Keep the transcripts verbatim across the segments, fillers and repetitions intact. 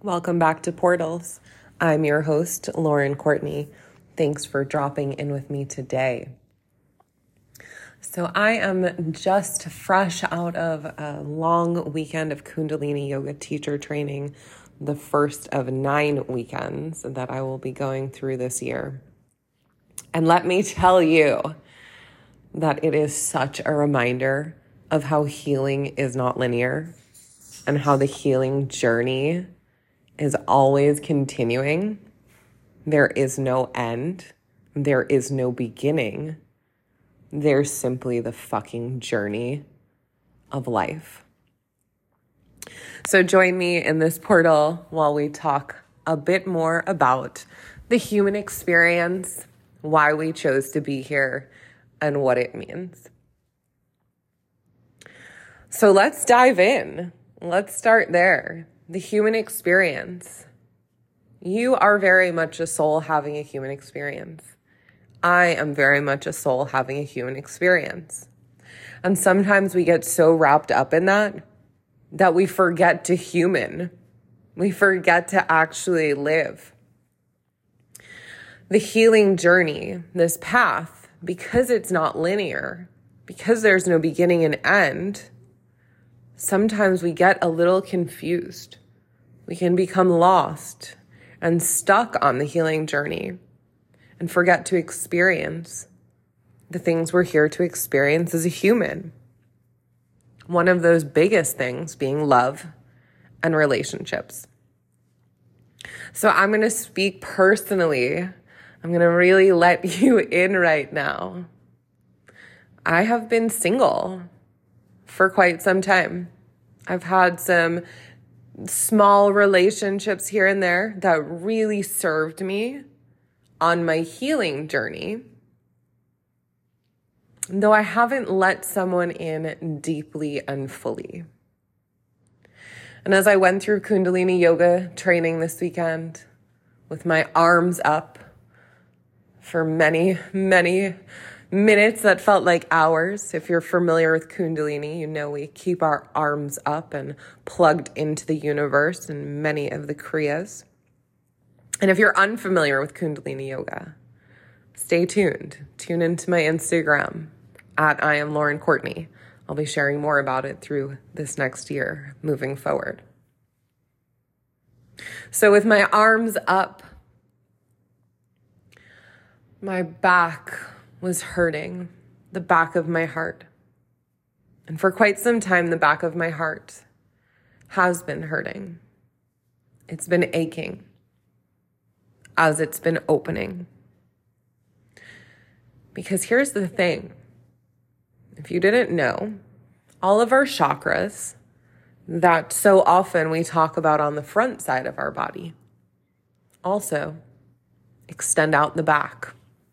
Welcome back to Portals. I'm your host, Lauren Courtney. Thanks for dropping in with me today. So I am just fresh out of a long weekend of Kundalini Yoga teacher training, the first of nine weekends that I will be going through this year. And let me tell you that it is such a reminder of how healing is not linear and how the healing journey is always continuing. There is no end. There is no beginning. There's simply the fucking journey of life. So join me in this portal while we talk a bit more about the human experience, why we chose to be here, and what it means. So let's dive in. Let's start there. The human experience. You are very much a soul having a human experience. I am very much a soul having a human experience. And sometimes we get so wrapped up in that that we forget to human. We forget to actually live. The healing journey, this path, because it's not linear, because there's no beginning and end, sometimes we get a little confused. We can become lost and stuck on the healing journey and forget to experience the things we're here to experience as a human. One of those biggest things being love and relationships. So I'm going to speak personally. I'm going to really let you in right now. I have been single for quite some time. I've had some small relationships here and there that really served me on my healing journey, though I haven't let someone in deeply and fully. And as I went through Kundalini Yoga training this weekend with my arms up for many, many minutes that felt like hours. If you're familiar with Kundalini, you know we keep our arms up and plugged into the universe in many of the Kriyas. And if you're unfamiliar with Kundalini Yoga, stay tuned. Tune into my Instagram at I am Lauren Courtney. I'll be sharing more about it through this next year moving forward. So with my arms up, my back was hurting, the back of my heart. And for quite some time, the back of my heart has been hurting. It's been aching as it's been opening. Because here's the thing. If you didn't know, all of our chakras that so often we talk about on the front side of our body also extend out the back.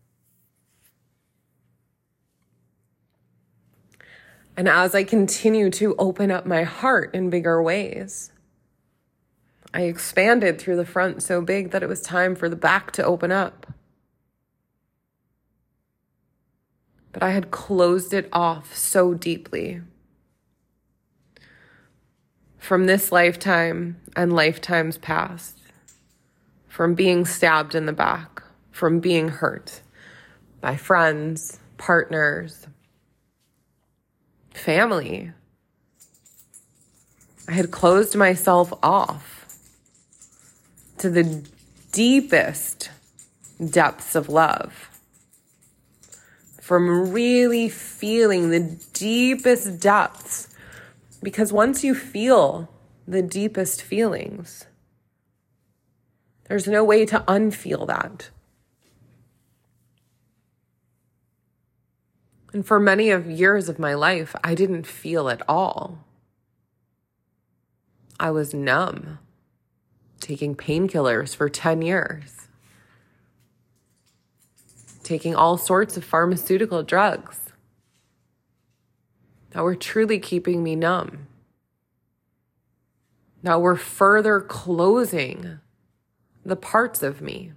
And as I continue to open up my heart in bigger ways, I expanded through the front so big that it was time for the back to open up. But I had closed it off so deeply. From this lifetime and lifetimes past, from being stabbed in the back, from being hurt by friends, partners, family. I had closed myself off to the deepest depths of love. From really feeling the deepest depths. Because once you feel the deepest feelings, there's no way to unfeel that. And for many of years of my life, I didn't feel at all. I was numb, taking painkillers for ten years, taking all sorts of pharmaceutical drugs that were truly keeping me numb, that were further closing the parts of me.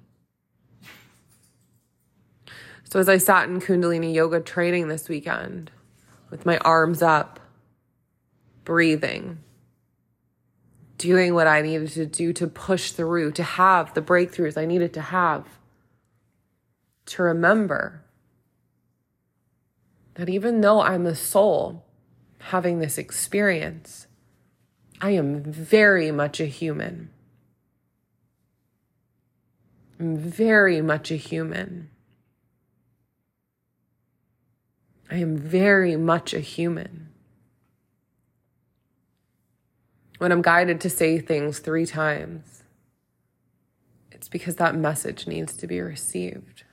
So as I sat in Kundalini Yoga training this weekend with my arms up, breathing, doing what I needed to do to push through, to have the breakthroughs I needed to have, to remember that even though I'm the soul having this experience, I am very much a human. I'm very much a human. I am very much a human. When I'm guided to say things three times, it's because that message needs to be received.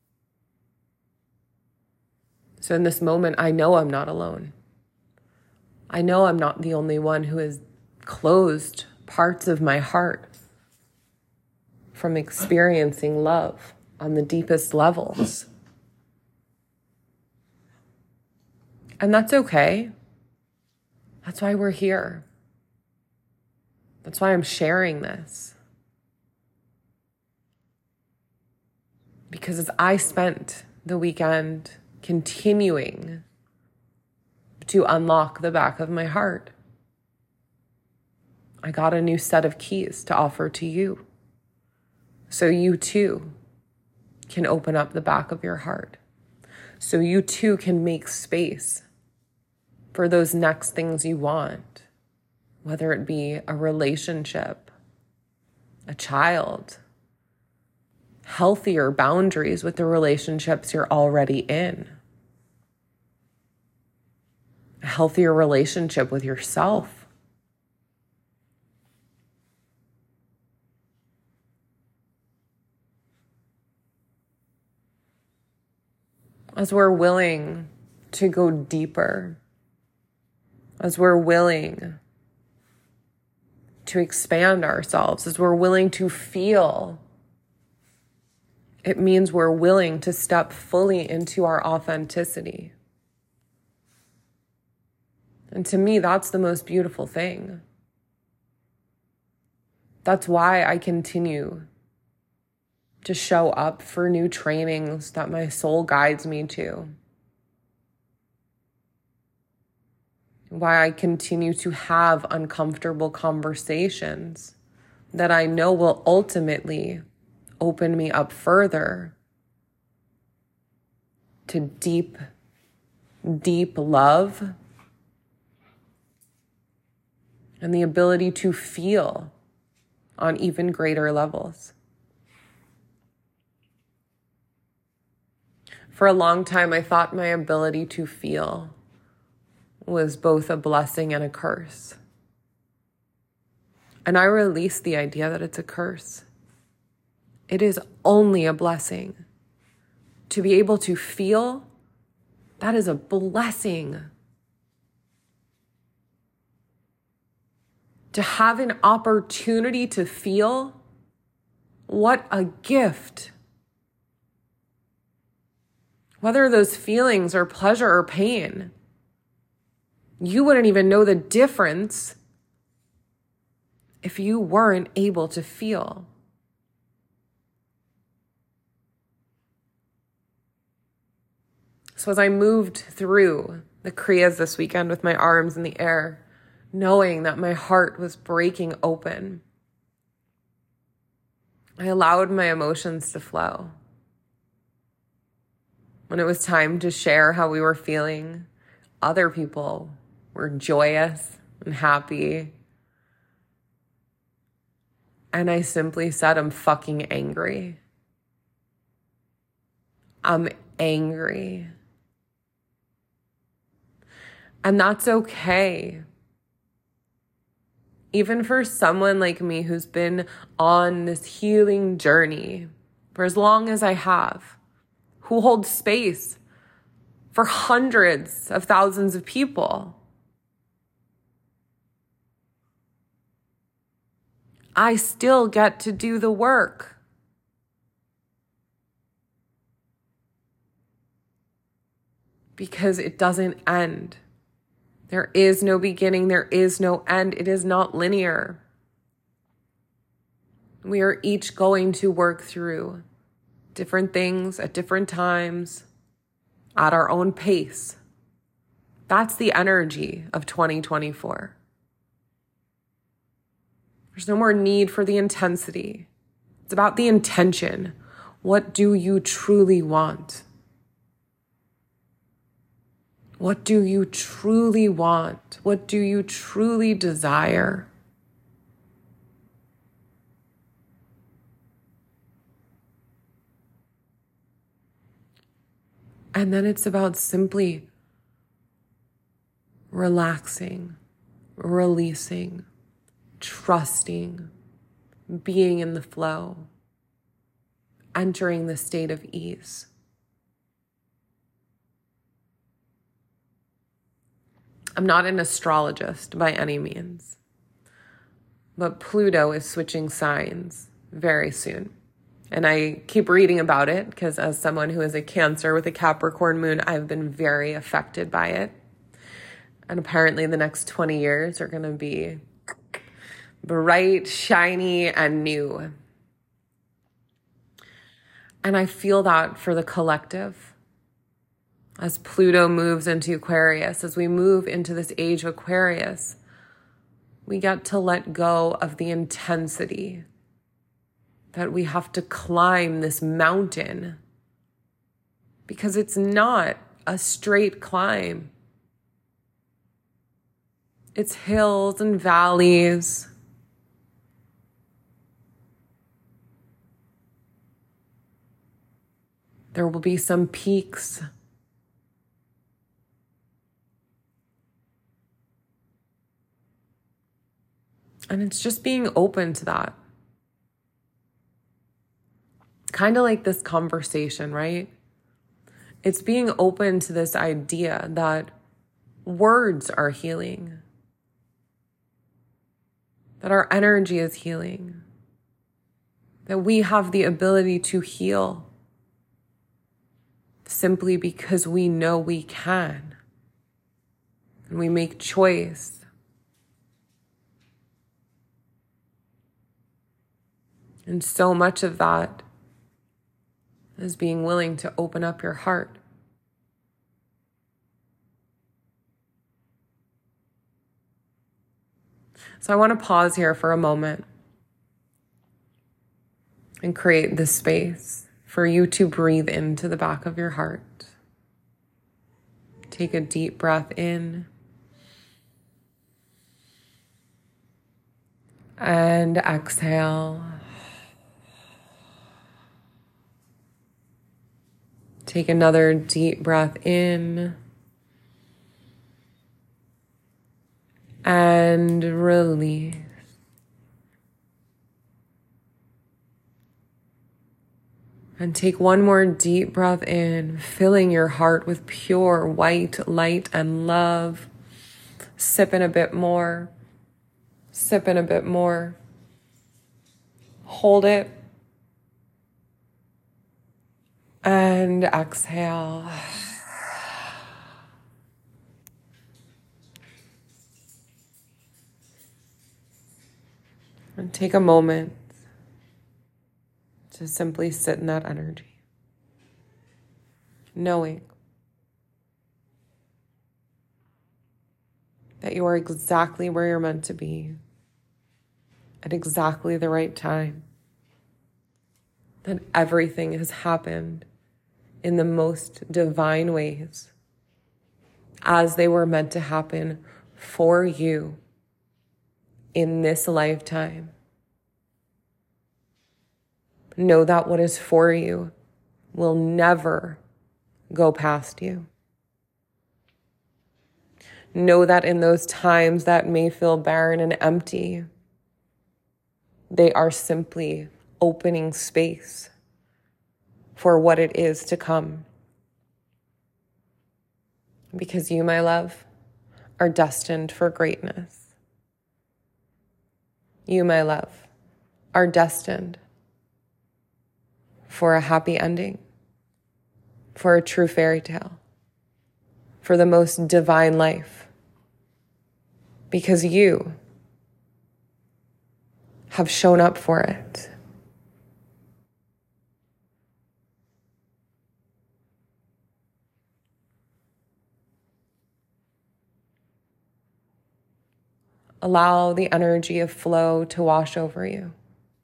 So in this moment, I know I'm not alone. I know I'm not the only one who has closed parts of my heart from experiencing love on the deepest levels. And that's okay. That's why we're here. That's why I'm sharing this. Because as I spent the weekend continuing to unlock the back of my heart, I got a new set of keys to offer to you. So you too can open up the back of your heart. So you too can make space for those next things you want, whether it be a relationship, a child, healthier boundaries with the relationships you're already in, a healthier relationship with yourself. As we're willing to go deeper, as we're willing to expand ourselves, as we're willing to feel, it means we're willing to step fully into our authenticity. And to me, that's the most beautiful thing. That's why I continue to show up for new trainings that my soul guides me to. Why I continue to have uncomfortable conversations that I know will ultimately open me up further to deep, deep love and the ability to feel on even greater levels. For a long time, I thought my ability to feel was both a blessing and a curse. And I released the idea that it's a curse. It is only a blessing. To be able to feel, that is a blessing. To have an opportunity to feel, what a gift. Whether those feelings are pleasure or pain, you wouldn't even know the difference if you weren't able to feel. So as I moved through the Kriyas this weekend with my arms in the air, knowing that my heart was breaking open, I allowed my emotions to flow. When it was time to share how we were feeling, other people were joyous and happy. And I simply said, I'm fucking angry. I'm angry. And that's okay. Even for someone like me who's been on this healing journey for as long as I have, who holds space for hundreds of thousands of people, I still get to do the work. Because it doesn't end. There is no beginning, there is no end. It is not linear. We are each going to work through different things at different times, at our own pace. That's the energy of twenty twenty-four. There's no more need for the intensity. It's about the intention. What do you truly want? What do you truly want? What do you truly desire? And then it's about simply relaxing, releasing, trusting, being in the flow, entering the state of ease. I'm not an astrologist by any means, but Pluto is switching signs very soon. And I keep reading about it because as someone who is a Cancer with a Capricorn moon, I've been very affected by it. And apparently the next twenty years are going to be bright, shiny, and new. And I feel that for the collective. As Pluto moves into Aquarius, as we move into this age of Aquarius, we get to let go of the intensity that we have to climb this mountain, because it's not a straight climb. It's hills and valleys. There will be some peaks. And it's just being open to that. Kind of like this conversation, right? It's being open to this idea that words are healing, that our energy is healing, that we have the ability to heal simply because we know we can, and we make choice. And so much of that is being willing to open up your heart. So I want to pause here for a moment and create this space for you to breathe into the back of your heart. Take a deep breath in and exhale. Take another deep breath in and release. And take one more deep breath in, filling your heart with pure white light and love. Sip in a bit more. Sip in a bit more. Hold it. And exhale. And take a moment to simply sit in that energy, knowing that you are exactly where you're meant to be at exactly the right time, that everything has happened in the most divine ways as they were meant to happen for you in this lifetime. Know that what is for you will never go past you. Know that in those times that may feel barren and empty, they are simply opening space for what it is to come. Because you, my love, are destined for greatness. You, my love, are destined for a happy ending, for a true fairy tale, for the most divine life. Because you have shown up for it. Allow the energy of flow to wash over you.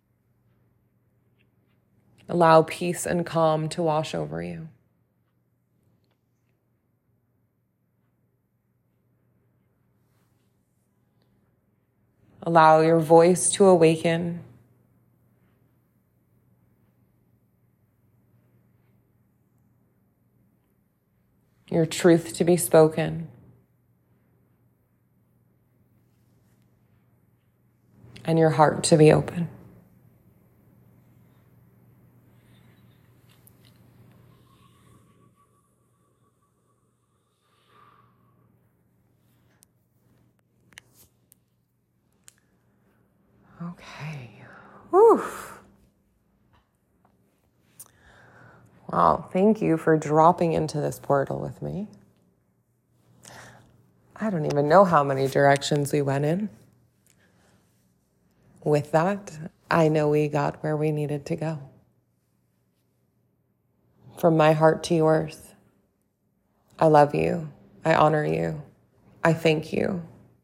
Allow peace and calm to wash over you. Allow your voice to awaken. Your truth to be spoken. And your heart to be open. Okay. Whew. Wow, thank you for dropping into this portal with me. I don't even know how many directions we went in. With that, I know we got where we needed to go. From my heart to yours, I love you. I honor you. I thank you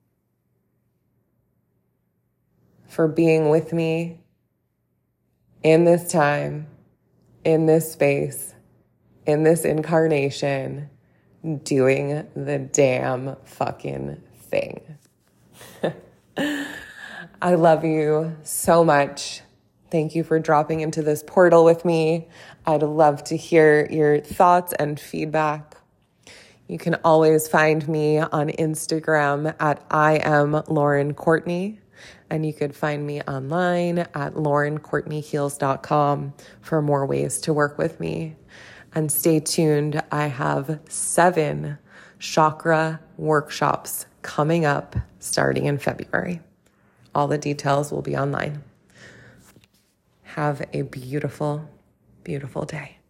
for being with me in this time, in this space, in this incarnation, doing the damn fucking thing. I love you so much. Thank you for dropping into this portal with me. I'd love to hear your thoughts and feedback. You can always find me on Instagram at I am Lauren Courtney. And you could find me online at lauren courtney heals dot com for more ways to work with me. And stay tuned. I have seven chakra workshops coming up starting in February. All the details will be online. Have a beautiful, beautiful day.